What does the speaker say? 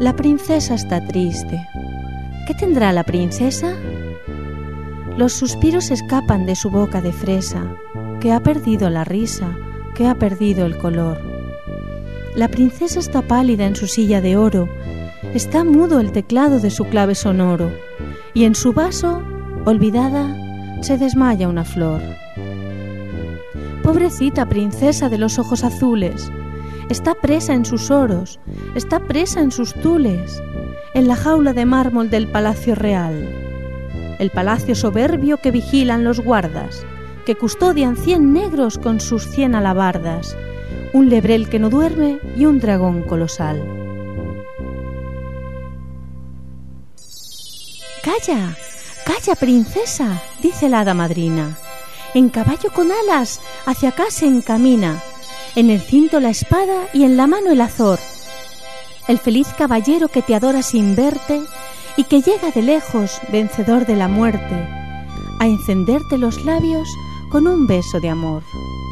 La princesa está triste. ¿Qué tendrá la princesa? Los suspiros escapan de su boca de fresa, que ha perdido la risa, que ha perdido el color. La princesa está pálida en su silla de oro, está mudo el teclado de su clave sonoro, y en su vaso, olvidada, se desmaya una flor. Pobrecita princesa de los ojos azules, está presa en sus oros, está presa en sus tules, en la jaula de mármol del palacio real. El palacio soberbio que vigilan los guardas, que custodian 100 negros con sus 100 alabardas, un lebrel que no duerme y un dragón colosal. «Calla, calla, princesa», dice la hada madrina. «En caballo con alas hacia acá se encamina, en el cinto la espada y en la mano el azor. El feliz caballero que te adora sin verte y que llega de lejos, vencedor de la muerte, a encenderte los labios con un beso de amor».